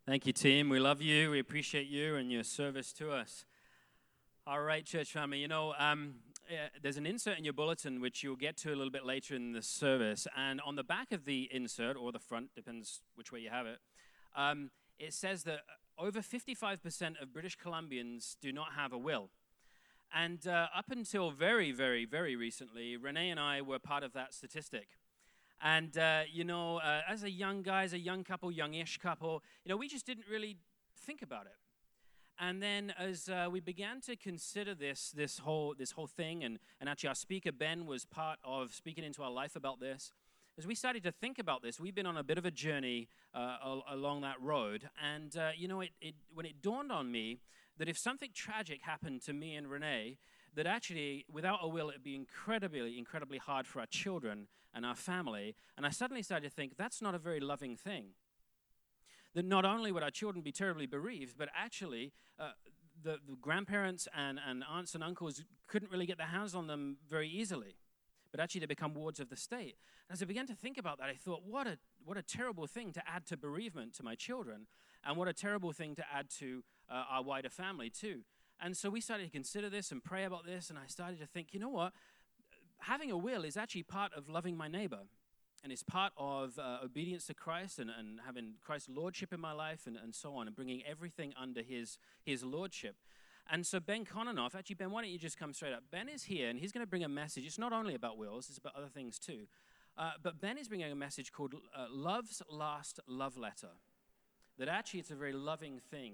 Thank you, team. We love you. We appreciate you and your service to us. All right, church family. There's an insert in your bulletin which you'll get to a little bit later in the service. And on the back of the insert, or the front, depends which way you have it, it says that over 55% of British Columbians do not have a will. And up until very, very, very recently, Renee and I were part of that statistic. And, as a young guy, as a young couple, youngish couple, we just didn't really think about it. And then as we began to consider this whole thing, and actually our speaker, Ben, was part of speaking into our life about this, as we started to think about this, we've been on a bit of a journey along that road. And, when it dawned on me that if something tragic happened to me and Renee, that actually, without a will, it'd be incredibly, incredibly hard for our children and our family. And I suddenly started to think, that's not a very loving thing. That not only would our children be terribly bereaved, but actually the grandparents and aunts and uncles couldn't really get their hands on them very easily. But actually they become wards of the state. And as I began to think about that, I thought, what a terrible thing to add to bereavement to my children, and what a terrible thing to add to our wider family too. And so we started to consider this and pray about this, and I started to think, you know what? Having a will is actually part of loving my neighbor, and it's part of obedience to Christ and having Christ's lordship in my life and so on, and bringing everything under his lordship. And so Ben Kononoff, actually, Ben, why don't you just come straight up? Ben is here, and he's going to bring a message. It's not only about wills, it's about other things too. But Ben is bringing a message called Love's Last Love Letter. That actually it's a very loving thing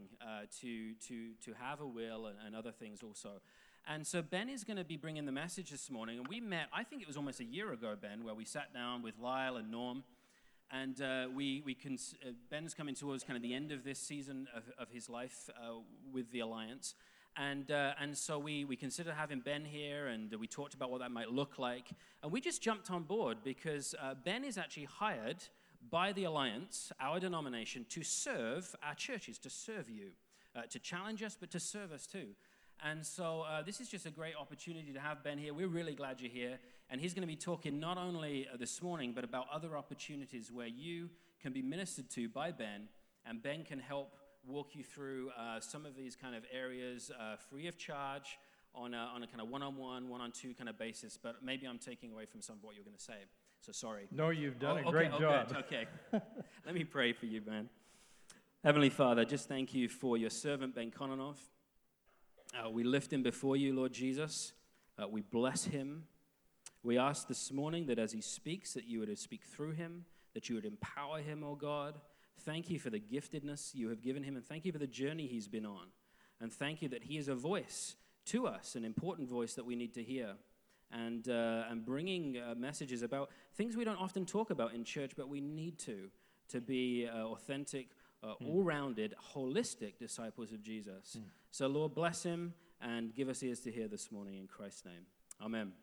to have a will and other things also. And so Ben is going to be bringing the message this morning. And we met, I think it was almost a year ago, Ben, where we sat down with Lyle and Norm. And Ben's coming towards kind of the end of this season of his life with the Alliance. And so we considered having Ben here, and we talked about what that might look like. And we just jumped on board because Ben is actually hired by the Alliance, our denomination, to serve our churches, to serve you, to challenge us, but to serve us too. And so this is just a great opportunity to have Ben here. We're really glad you're here. And he's going to be talking not only this morning, but about other opportunities where you can be ministered to by Ben, and Ben can help walk you through some of these kind of areas free of charge on a kind of one-on-one, one-on-two kind of basis. But maybe I'm taking away from some of what you're going to say. So sorry. No, you've done a great job. Okay. Let me pray for you, Ben. Heavenly Father, just thank you for your servant, Ben Kononoff. We lift him before you, Lord Jesus. We bless him. We ask this morning that as he speaks, that you would speak through him, that you would empower him, oh God. Thank you for the giftedness you have given him, and thank you for the journey he's been on. And thank you that he is a voice to us, an important voice that we need to hear. And bringing messages about things we don't often talk about in church, but we need to be authentic, all-rounded, holistic disciples of Jesus. So, Lord, bless him and give us ears to hear this morning in Christ's name. Amen.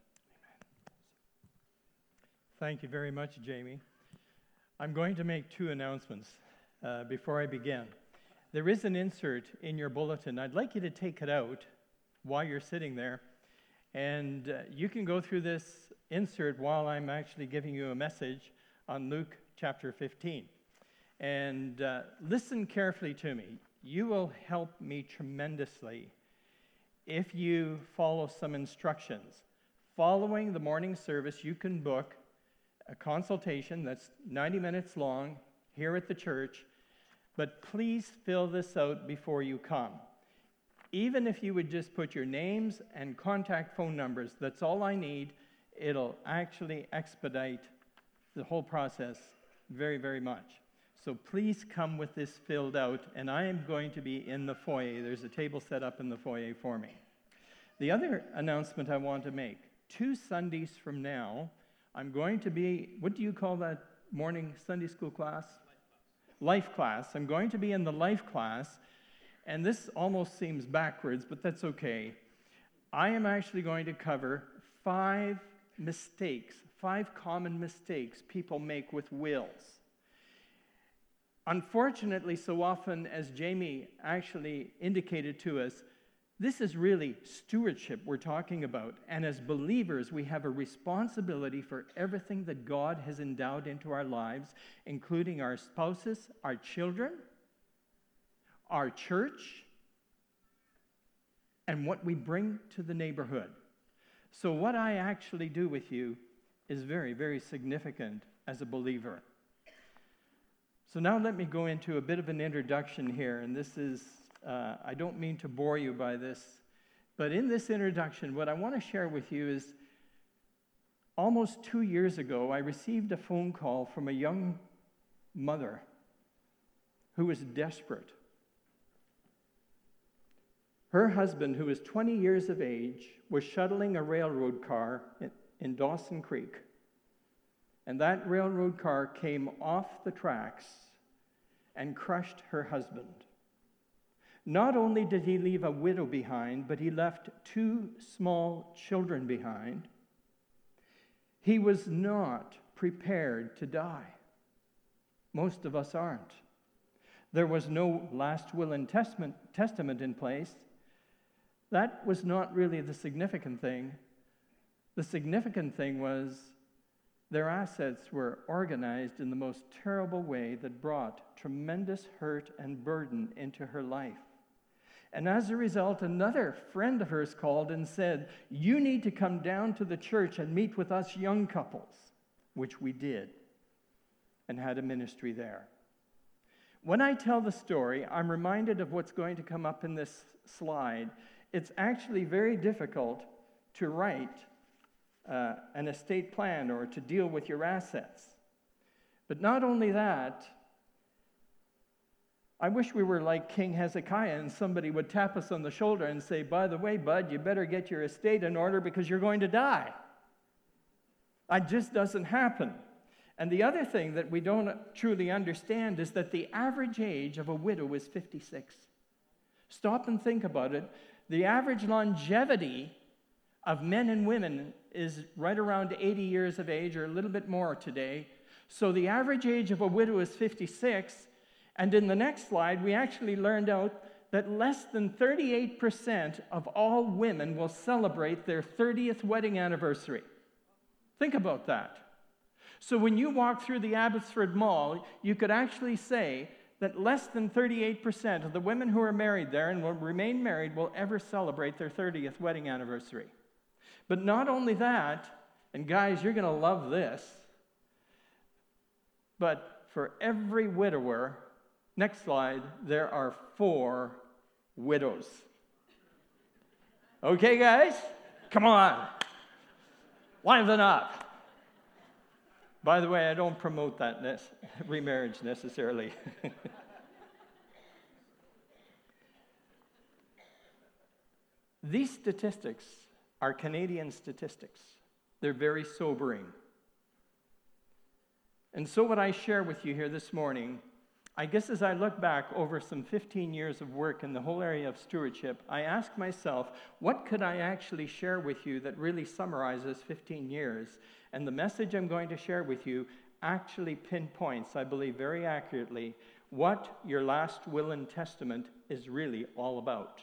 Thank you very much, Jamie. I'm going to make two announcements before I begin. There is an insert in your bulletin. I'd like you to take it out while you're sitting there. And you can go through this insert while I'm actually giving you a message on Luke chapter 15. And listen carefully to me. You will help me tremendously if you follow some instructions. Following the morning service, you can book a consultation that's 90 minutes long here at the church. But please fill this out before you come. Even if you would just put your names and contact phone numbers, that's all I need. It'll actually expedite the whole process very, very much. So please come with this filled out, and I am going to be in the foyer. There's a table set up in the foyer for me. The other announcement I want to make, 2 Sundays from now, I'm going to be, what do you call that morning Sunday school class? Life class. I'm going to be in the life class. And this almost seems backwards, but that's okay. I am actually going to cover 5 common mistakes people make with wills. Unfortunately, so often, as Jamie actually indicated to us, this is really stewardship we're talking about. And as believers, we have a responsibility for everything that God has endowed into our lives, including our spouses, our children, our church, and what we bring to the neighborhood. So what I actually do with you is very, very significant as a believer. So now let me go into a bit of an introduction here, and this is, I don't mean to bore you by this, but in this introduction, what I want to share with you is almost 2 years ago, I received a phone call from a young mother who was desperate. Her husband, who was 20 years of age, was shuttling a railroad car in Dawson Creek. And that railroad car came off the tracks and crushed her husband. Not only did he leave a widow behind, but he left 2 small children behind. He was not prepared to die. Most of us aren't. There was no last will and testament in place. That was not really the significant thing. The significant thing was their assets were organized in the most terrible way that brought tremendous hurt and burden into her life. And as a result, another friend of hers called and said, "You need to come down to the church and meet with us young couples," which we did and had a ministry there. When I tell the story, I'm reminded of what's going to come up in this slide. It's actually very difficult to write an estate plan or to deal with your assets. But not only that, I wish we were like King Hezekiah and somebody would tap us on the shoulder and say, "By the way, bud, you better get your estate in order because you're going to die." It just doesn't happen. And the other thing that we don't truly understand is that the average age of a widow is 56. Stop and think about it. The average longevity of men and women is right around 80 years of age, or a little bit more today. So the average age of a widow is 56. And in the next slide, we actually learned out that less than 38% of all women will celebrate their 30th wedding anniversary. Think about that. So when you walk through the Abbotsford Mall, you could actually say that less than 38% of the women who are married there and will remain married will ever celebrate their 30th wedding anniversary. But not only that, and guys, you're going to love this, but for every widower, next slide, there are 4 widows. Okay, guys? Come on. Liven up. By the way, I don't promote that remarriage necessarily. These statistics are Canadian statistics. They're very sobering. And so what I share with you here this morning, I guess as I look back over some 15 years of work in the whole area of stewardship, I ask myself, what could I actually share with you that really summarizes 15 years? And the message I'm going to share with you actually pinpoints, I believe very accurately, what your last will and testament is really all about.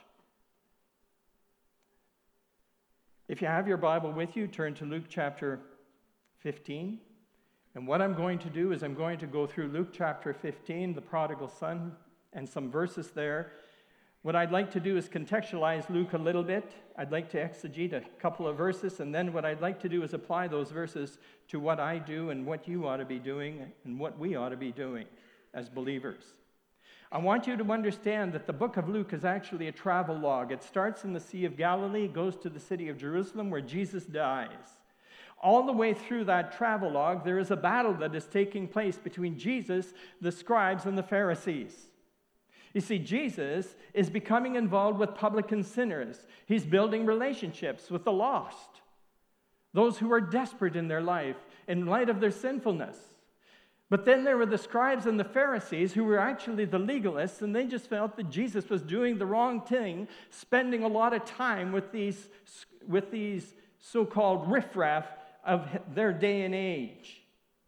If you have your Bible with you, turn to Luke chapter 15. And what I'm going to do is I'm going to go through Luke chapter 15, the prodigal son, and some verses there. What I'd like to do is contextualize Luke a little bit. I'd like to exegete a couple of verses, and then what I'd like to do is apply those verses to what I do and what you ought to be doing and what we ought to be doing as believers. I want you to understand that the book of Luke is actually a travel log. It starts in the Sea of Galilee, goes to the city of Jerusalem where Jesus dies. All the way through that travel log, there is a battle that is taking place between Jesus, the scribes, and the Pharisees. You see, Jesus is becoming involved with publican sinners. He's building relationships with the lost, those who are desperate in their life in light of their sinfulness. But then there were the scribes and the Pharisees who were actually the legalists, and they just felt that Jesus was doing the wrong thing, spending a lot of time with these so-called riffraff of their day and age.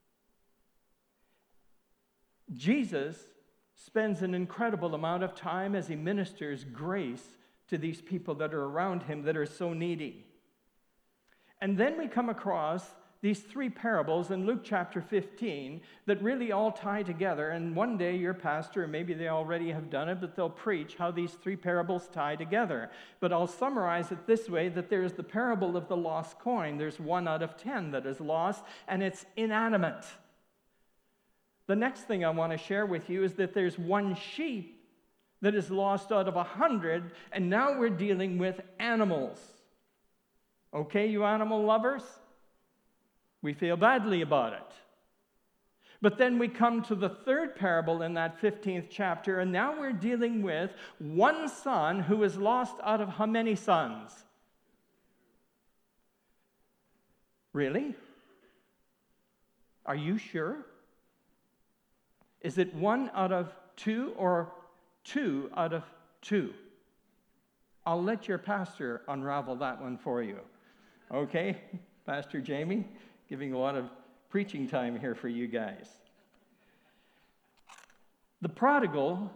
Jesus spends an incredible amount of time as he ministers grace to these people that are around him that are so needy. And then we come across these three parables in Luke chapter 15 that really all tie together. And one day your pastor, or maybe they already have done it, but they'll preach how these three parables tie together. But I'll summarize it this way, that there's the parable of the lost coin. There's 1 out of 10 that is lost, and it's inanimate. The next thing I want to share with you is that there's 1 sheep that is lost out of 100, and now we're dealing with animals. Okay, you animal lovers? We feel badly about it. But then we come to the third parable in that 15th chapter, and now we're dealing with 1 son who is lost out of how many sons? Really? Are you sure? Is it 1 out of 2 or 2 out of 2? I'll let your pastor unravel that one for you. Okay, Pastor Jamie, giving a lot of preaching time here for you guys. The prodigal,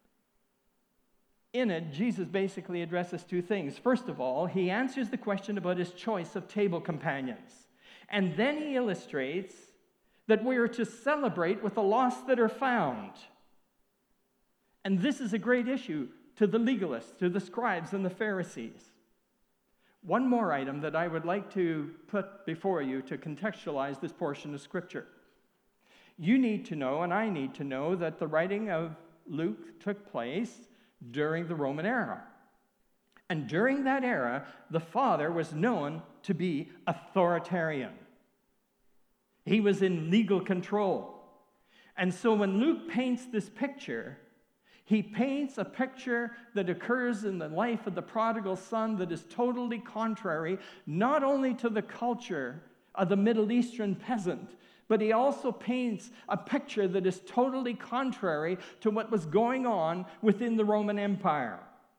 in it, Jesus basically addresses 2 things. First of all, he answers the question about his choice of table companions. And then he illustrates that we are to celebrate with the lost that are found. And this is a great issue to the legalists, to the scribes and the Pharisees. One more item that I would like to put before you to contextualize this portion of Scripture. You need to know, and I need to know, that the writing of Luke took place during the Roman era. And during that era, the Father was known to be authoritarian. He was in legal control. And so when Luke paints this picture, he paints a picture that occurs in the life of the prodigal son that is totally contrary, not only to the culture of the Middle Eastern peasant, but he also paints a picture that is totally contrary to what was going on within the Roman Empire.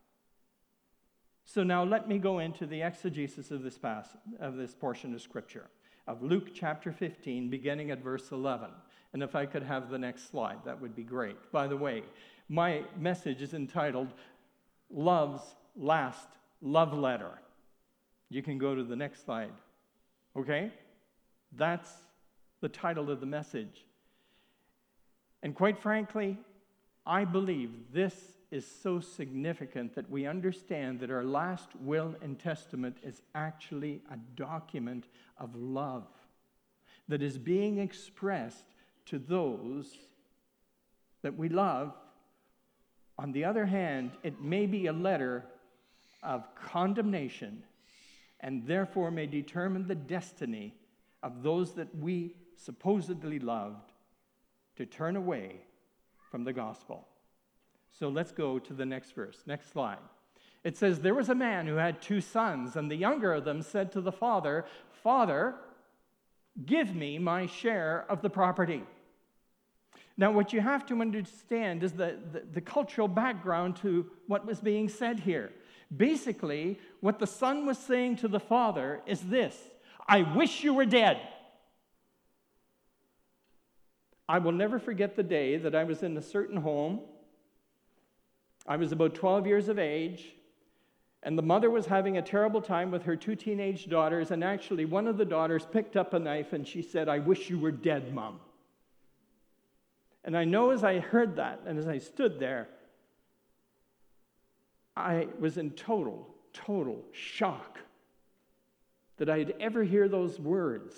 So now let me go into the exegesis of this portion of Scripture, of Luke chapter 15, beginning at verse 11. And if I could have the next slide, that would be great. By the way, my message is entitled, Love's Last Love Letter. You can go to the next slide. Okay? That's the title of the message. And quite frankly, I believe this is so significant that we understand that our last will and testament is actually a document of love that is being expressed to those that we love. On the other hand, it may be a letter of condemnation and therefore may determine the destiny of those that we supposedly loved to turn away from the gospel. So let's go to the next verse. Next slide. It says, there was a man who had 2 sons, and the younger of them said to the father, Father, give me my share of the property. Now, what you have to understand is the cultural background to what was being said here. Basically, what the son was saying to the father is this: I wish you were dead. I will never forget the day that I was in a certain home. I was about 12 years of age, and the mother was having a terrible time with her 2 teenage daughters, and actually one of the daughters picked up a knife and she said, I wish you were dead, Mom. And I know as I heard that, and as I stood there, I was in total shock that I'd ever hear those words.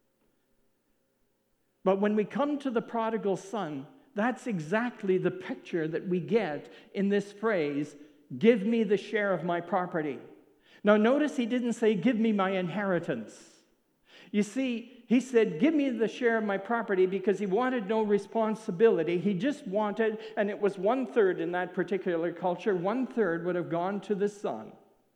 But when we come to the prodigal son, that's exactly the picture that we get in this phrase, give me the share of my property. Now notice he didn't say, give me my inheritance. You see, he said, give me the share of my property because he wanted no responsibility. He just wanted, and it was 1/3 in that particular culture, 1/3 would have gone to the son.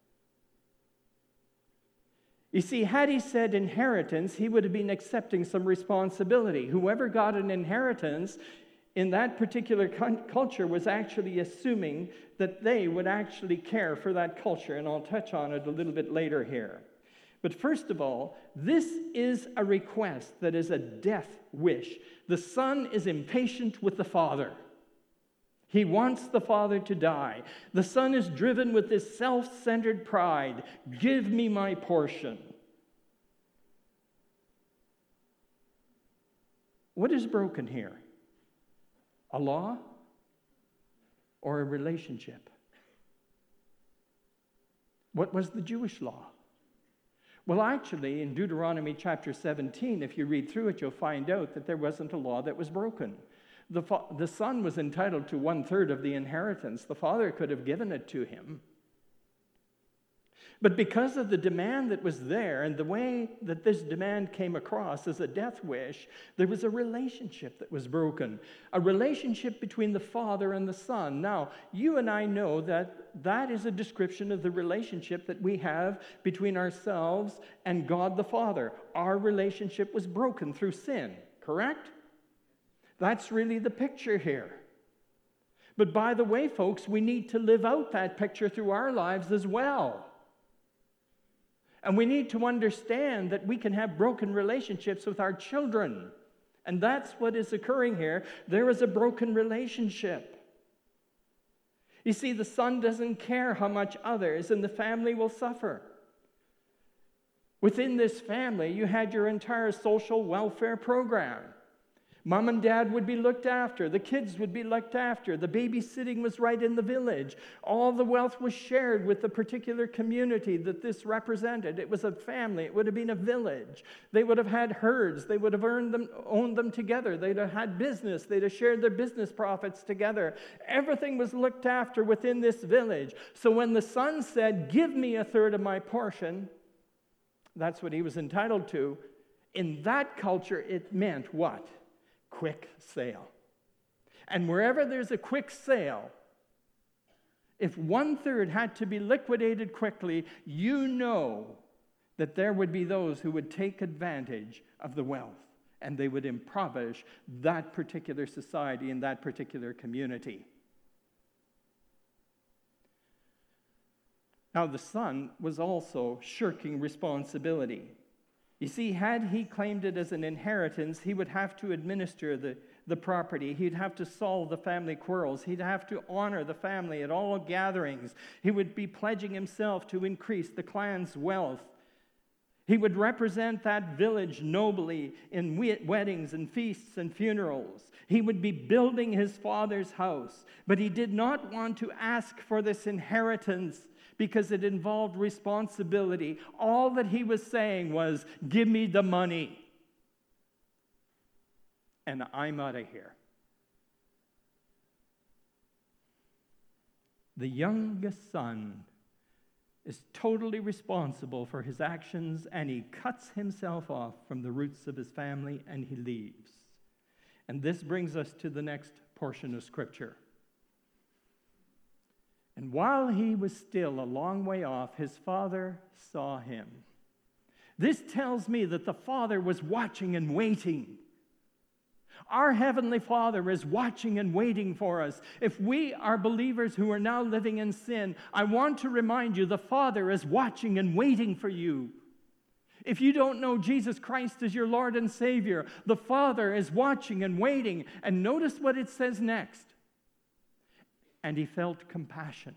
You see, had he said inheritance, he would have been accepting some responsibility. Whoever got an inheritance in that particular culture was actually assuming that they would actually care for that culture, and I'll touch on it a little bit later here. But first of all, this is a request that is a death wish. The son is impatient with the father. He wants the father to die. The son is driven with this self-centered pride. Give me my portion. What is broken here? A law or a relationship? What was the Jewish law? Well, actually, in Deuteronomy chapter 17, if you read through it, you'll find out that there wasn't a law that was broken. The son was entitled to 1/3 of the inheritance. The father could have given it to him. But because of the demand that was there and the way that this demand came across as a death wish, there was a relationship that was broken, a relationship between the father and the son. Now, you and I know that that is a description of the relationship that we have between ourselves and God the Father. Our relationship was broken through sin, correct? That's really the picture here. But by the way, folks, we need to live out that picture through our lives as well. And we need to understand that we can have broken relationships with our children. And that's what is occurring here. There is a broken relationship. You see, the son doesn't care how much others in the family will suffer. Within this family, you had your entire social welfare program. Mom and dad would be looked after. The kids would be looked after. The babysitting was right in the village. All the wealth was shared with the particular community that this represented. It was a family. It would have been a village. They would have had herds. They would have owned them together. They'd have had business. They'd have shared their business profits together. Everything was looked after within this village. So when the son said, "Give me 1/3 of my portion," that's what he was entitled to. In that culture, it meant what? Quick sale. And wherever there's a quick sale, if 1/3 had to be liquidated quickly, you know that there would be those who would take advantage of the wealth, and they would impoverish that particular society and that particular community. Now, the son was also shirking responsibility. You see, had he claimed it as an inheritance, he would have to administer the property. He'd have to solve the family quarrels. He'd have to honor the family at all gatherings. He would be pledging himself to increase the clan's wealth. He would represent that village nobly in weddings and feasts and funerals. He would be building his father's house. But he did not want to ask for this inheritance because it involved responsibility. All that he was saying was, "Give me the money, and I'm out of here." The youngest son is totally responsible for his actions, and he cuts himself off from the roots of his family, and he leaves. And this brings us to the next portion of Scripture. And while he was still a long way off, his father saw him. This tells me that the father was watching and waiting. Our Heavenly Father is watching and waiting for us. If we are believers who are now living in sin, I want to remind you the Father is watching and waiting for you. If you don't know Jesus Christ as your Lord and Savior, the Father is watching and waiting. And notice what it says next. And he felt compassion.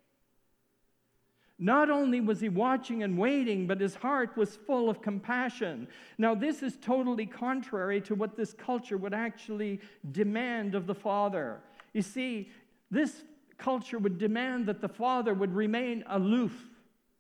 Not only was he watching and waiting, but his heart was full of compassion. Now, this is totally contrary to what this culture would actually demand of the father. You see, this culture would demand that the father would remain aloof,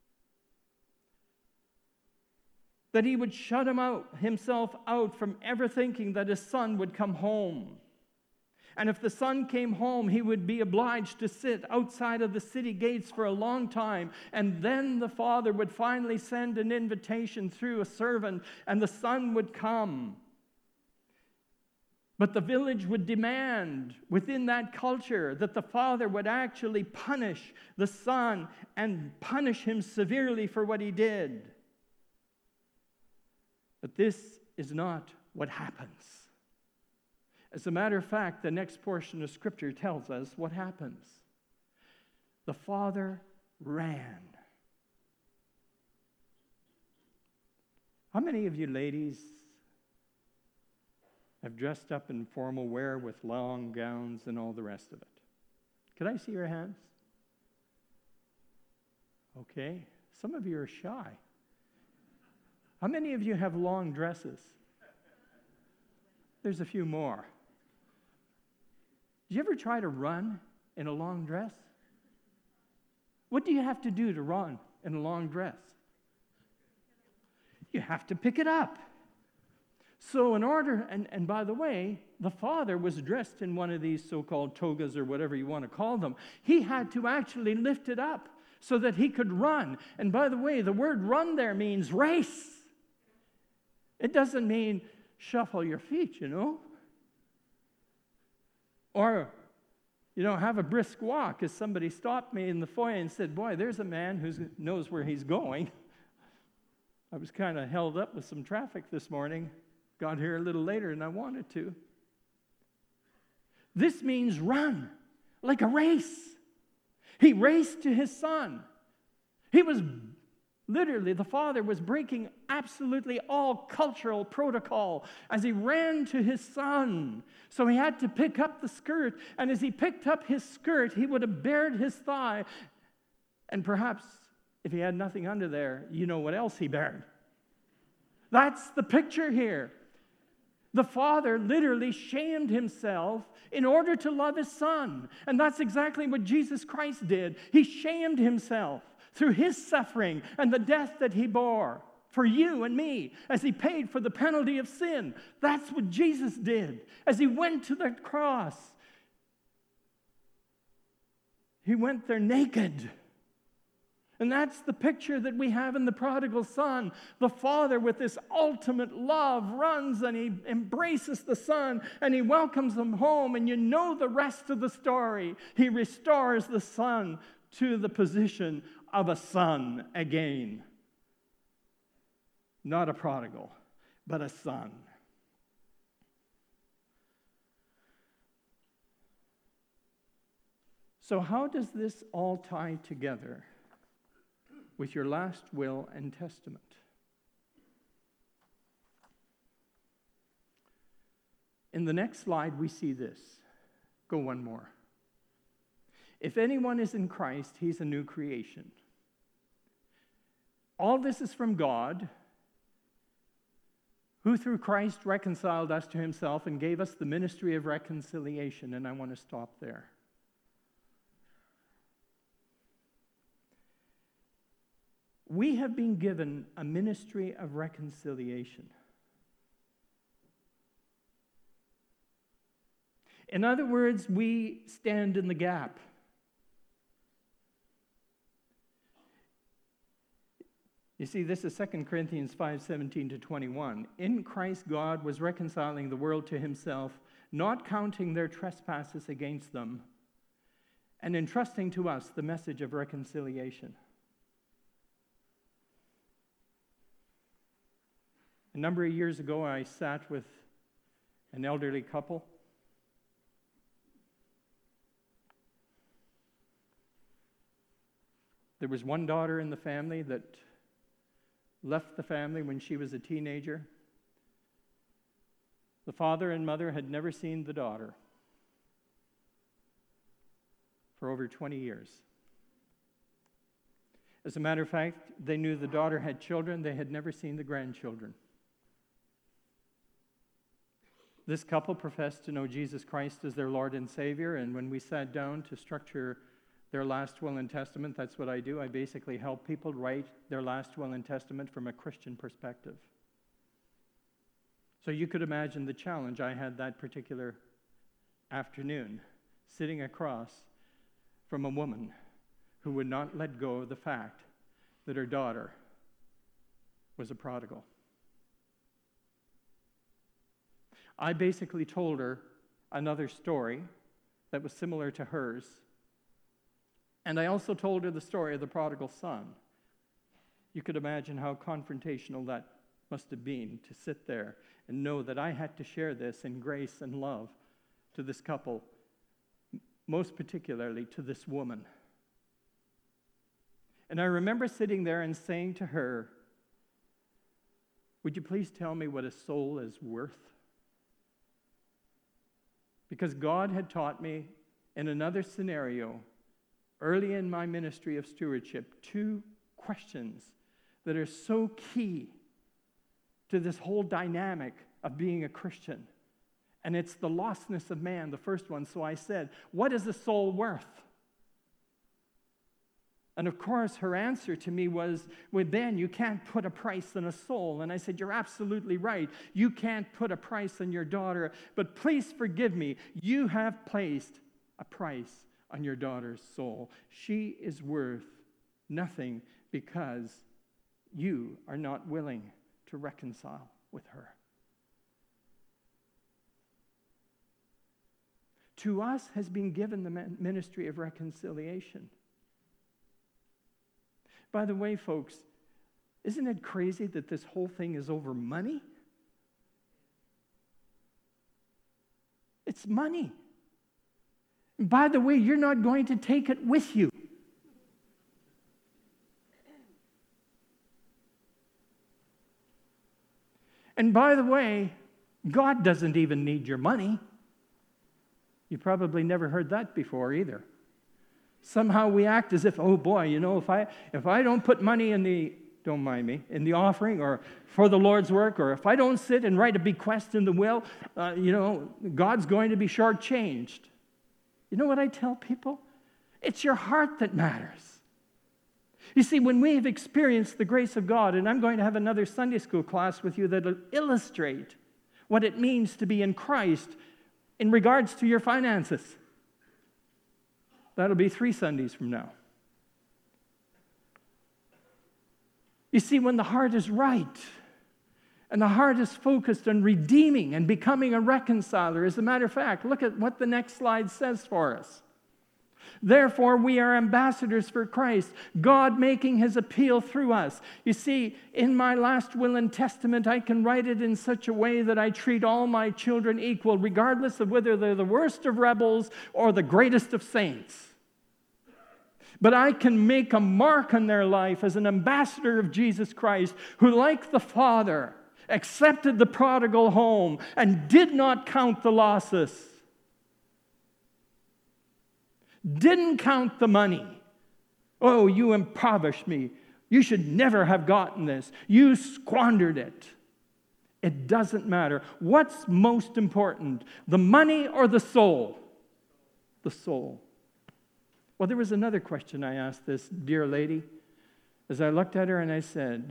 that he would shut himself out from ever thinking that his son would come home. And if the son came home, he would be obliged to sit outside of the city gates for a long time. And then the father would finally send an invitation through a servant, and the son would come. But the village would demand within that culture that the father would actually punish the son and punish him severely for what he did. But this is not what happens. As a matter of fact, the next portion of Scripture tells us what happens. The father ran. How many of you ladies have dressed up in formal wear with long gowns and all the rest of it? Could I see your hands? Okay. Some of you are shy. How many of you have long dresses? There's a few more. Did you ever try to run in a long dress? What do you have to do to run in a long dress? You have to pick it up. So in order, and by the way, the father was dressed in one of these so-called togas or whatever you want to call them. He had to actually lift it up so that he could run. And by the way, the word run there means race. It doesn't mean shuffle your feet, Or, have a brisk walk. As somebody stopped me in the foyer and said, boy, there's a man who knows where he's going. I was kind of held up with some traffic this morning. Got here a little later than I wanted to. This means run, like a race. He raced to his son. He was literally, the father was breaking absolutely all cultural protocol as he ran to his son. So he had to pick up the skirt, and as he picked up his skirt, he would have bared his thigh. And perhaps, if he had nothing under there, you know what else he bared. That's the picture here. The father literally shamed himself in order to love his son. And that's exactly what Jesus Christ did. He shamed himself through his suffering and the death that he bore for you and me as he paid for the penalty of sin. That's what Jesus did. As he went to the cross, he went there naked. And that's the picture that we have in the prodigal son. The father, with this ultimate love, runs and he embraces the son and he welcomes him home. And you know the rest of the story. He restores the son to the position of a son again. Not a prodigal, but a son. So how does this all tie together with your last will and testament? In the next slide, we see this. Go one more. If anyone is in Christ, he's a new creation. All this is from God, who through Christ reconciled us to himself and gave us the ministry of reconciliation. And I want to stop there. We have been given a ministry of reconciliation. In other words, we stand in the gap. You see, this is 2 Corinthians 5:17-21. In Christ, God was reconciling the world to himself, not counting their trespasses against them, and entrusting to us the message of reconciliation. A number of years ago, I sat with an elderly couple. There was one daughter in the family that left the family when she was a teenager. The father and mother had never seen the daughter for over 20 years. As a matter of fact, they knew the daughter had children. They had never seen the grandchildren. This couple professed to know Jesus Christ as their Lord and Savior, and when we sat down to structure their last will and testament, that's what I do. I basically help people write their last will and testament from a Christian perspective. So you could imagine the challenge I had that particular afternoon, sitting across from a woman who would not let go of the fact that her daughter was a prodigal. I basically told her another story that was similar to hers. And I also told her the story of the prodigal son. You could imagine how confrontational that must have been to sit there and know that I had to share this in grace and love to this couple, most particularly to this woman. And I remember sitting there and saying to her, would you please tell me what a soul is worth? Because God had taught me in another scenario, early in my ministry of stewardship, two questions that are so key to this whole dynamic of being a Christian. And it's the lostness of man, the first one. So I said, what is a soul worth? And of course, her answer to me was, well, Ben, you can't put a price on a soul. And I said, you're absolutely right. You can't put a price on your daughter, but please forgive me. You have placed a price on your daughter's soul. She is worth nothing because you are not willing to reconcile with her. To us has been given the ministry of reconciliation. By the way, folks, isn't it crazy that this whole thing is over money? It's money. And by the way, you're not going to take it with you. And by the way, God doesn't even need your money. You probably never heard that before either. Somehow we act as if, oh boy, if I don't put money in the offering or for the Lord's work, or if I don't sit and write a bequest in the will, God's going to be shortchanged. You know what I tell people? It's your heart that matters. You see, when we have experienced the grace of God, and I'm going to have another Sunday school class with you that will illustrate what it means to be in Christ in regards to your finances. That'll be 3 Sundays from now. You see, when the heart is right, and the heart is focused on redeeming and becoming a reconciler, as a matter of fact, look at what the next slide says for us. Therefore, we are ambassadors for Christ, God making his appeal through us. You see, in my last will and testament, I can write it in such a way that I treat all my children equal, regardless of whether they're the worst of rebels or the greatest of saints. But I can make a mark on their life as an ambassador of Jesus Christ, who, like the Father, accepted the prodigal home and did not count the losses. Didn't count the money. Oh, you impoverished me. You should never have gotten this. You squandered it. It doesn't matter. What's most important, the money or the soul? The soul. Well, there was another question I asked this dear lady as I looked at her and I said,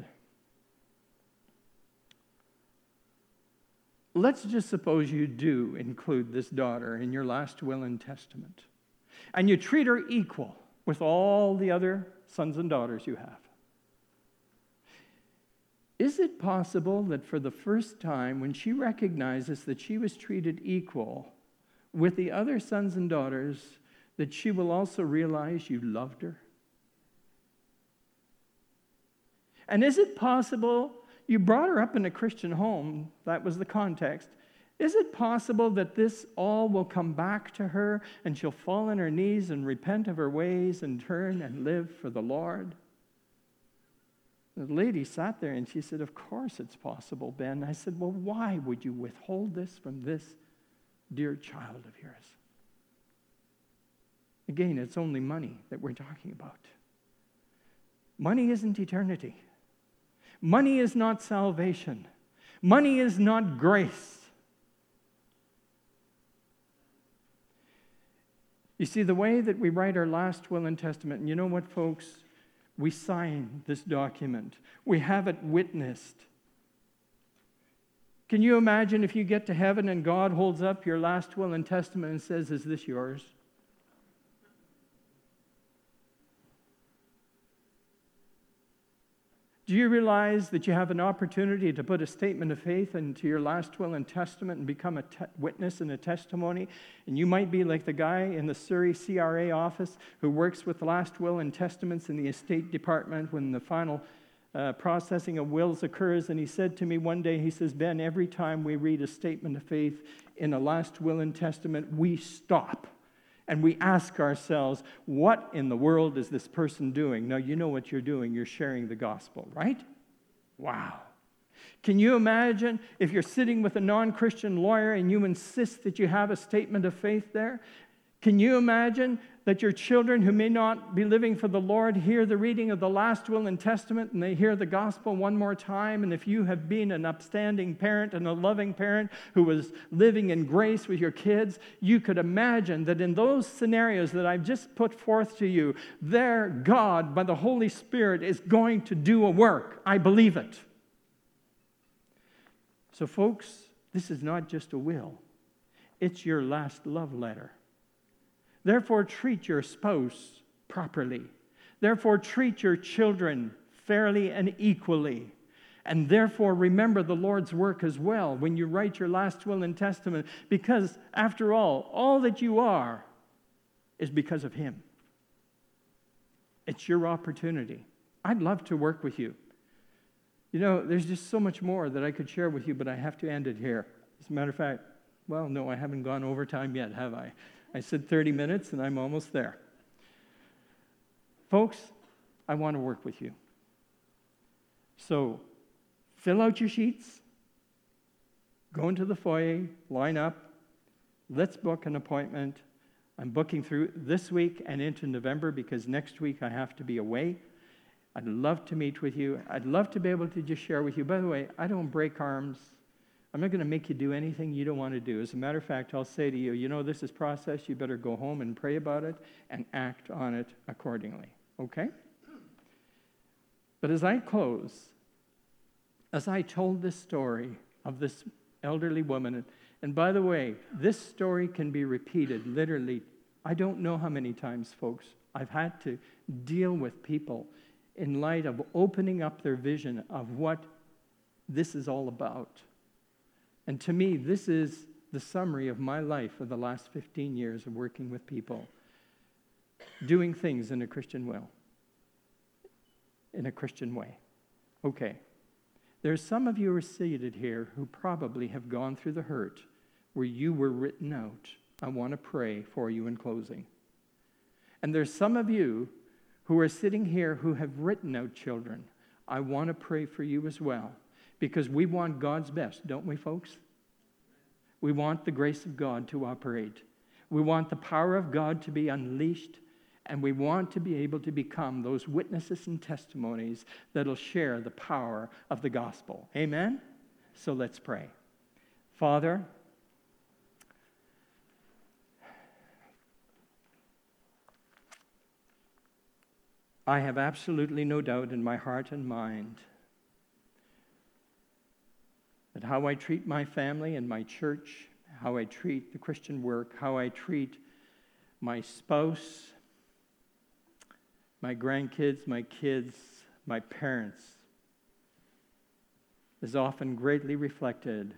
let's just suppose you do include this daughter in your last will and testament, and you treat her equal with all the other sons and daughters you have. Is it possible that for the first time, when she recognizes that she was treated equal with the other sons and daughters, that she will also realize you loved her? And is it possible, you brought her up in a Christian home, that was the context. Is it possible that this all will come back to her and she'll fall on her knees and repent of her ways and turn and live for the Lord? The lady sat there and she said, of course it's possible, Ben. I said, well, why would you withhold this from this dear child of yours? Again, it's only money that we're talking about. Money isn't eternity. Money is not salvation. Money is not grace. You see, the way that we write our last will and testament, and you know what, folks? We sign this document. We have it witnessed. Can you imagine if you get to heaven and God holds up your last will and testament and says, is this yours? Do you realize that you have an opportunity to put a statement of faith into your last will and testament and become a witness and a testimony? And you might be like the guy in the Surrey CRA office who works with last will and testaments in the estate department when the final processing of wills occurs. And he said to me one day, he says, Ben, every time we read a statement of faith in a last will and testament, we stop. And we ask ourselves, what in the world is this person doing? Now, you know what you're doing. You're sharing the gospel, right? Wow. Can you imagine if you're sitting with a non-Christian lawyer and you insist that you have a statement of faith there? Can you imagine that your children who may not be living for the Lord hear the reading of the last will and testament and they hear the gospel one more time? And if you have been an upstanding parent and a loving parent who was living in grace with your kids, you could imagine that in those scenarios that I've just put forth to you, there God, by the Holy Spirit, is going to do a work. I believe it. So folks, this is not just a will. It's your last love letter. Therefore, treat your spouse properly. Therefore, treat your children fairly and equally. And therefore, remember the Lord's work as well when you write your last will and testament, because after all that you are is because of Him. It's your opportunity. I'd love to work with you. You know, there's just so much more that I could share with you, but I have to end it here. As a matter of fact, well, no, I haven't gone over time yet, have I? I said 30 minutes, and I'm almost there. Folks, I want to work with you. So, fill out your sheets. Go into the foyer, line up. Let's book an appointment. I'm booking through this week and into November because next week I have to be away. I'd love to meet with you. I'd love to be able to just share with you. By the way, I don't break arms. I'm not going to make you do anything you don't want to do. As a matter of fact, I'll say to you, you know, this is process. You better go home and pray about it and act on it accordingly. Okay? But as I close, as I told this story of this elderly woman, and by the way, this story can be repeated literally, I don't know how many times, folks. I've had to deal with people in light of opening up their vision of what this is all about. And to me, this is the summary of my life for the last 15 years of working with people, doing things in a Christian will, in a Christian way. Okay. There's some of you who are seated here who probably have gone through the hurt where you were written out. I want to pray for you in closing. And there's some of you who are sitting here who have written out children. I want to pray for you as well. Because we want God's best, don't we, folks? We want the grace of God to operate. We want the power of God to be unleashed, and we want to be able to become those witnesses and testimonies that will share the power of the gospel. Amen? So let's pray. Father, I have absolutely no doubt in my heart and mind that how I treat my family and my church, how I treat the Christian work, how I treat my spouse, my grandkids, my kids, my parents, is often greatly reflected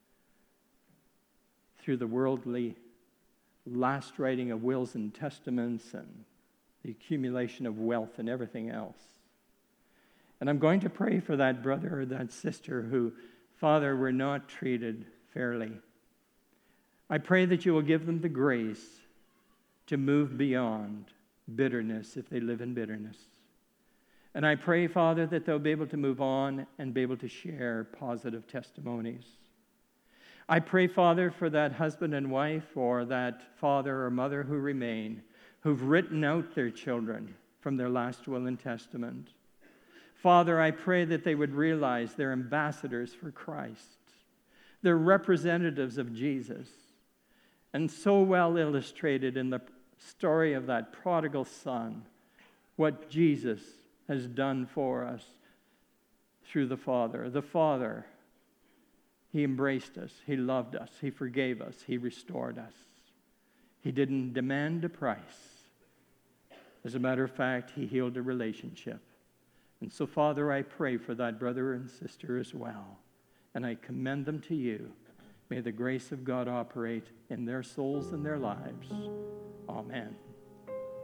through the worldly last writing of wills and testaments and the accumulation of wealth and everything else. And I'm going to pray for that brother or that sister who, Father, were not treated fairly. I pray that you will give them the grace to move beyond bitterness if they live in bitterness. And I pray, Father, that they'll be able to move on and be able to share positive testimonies. I pray, Father, for that husband and wife or that father or mother who remain, who've written out their children from their last will and testament. Father, I pray that they would realize they're ambassadors for Christ. They're representatives of Jesus. And so well illustrated in the story of that prodigal son, what Jesus has done for us through the Father. The Father, He embraced us, He loved us, He forgave us, He restored us. He didn't demand a price. As a matter of fact, He healed a relationship. And so, Father, I pray for that brother and sister as well. And I commend them to you. May the grace of God operate in their souls and their lives. Amen.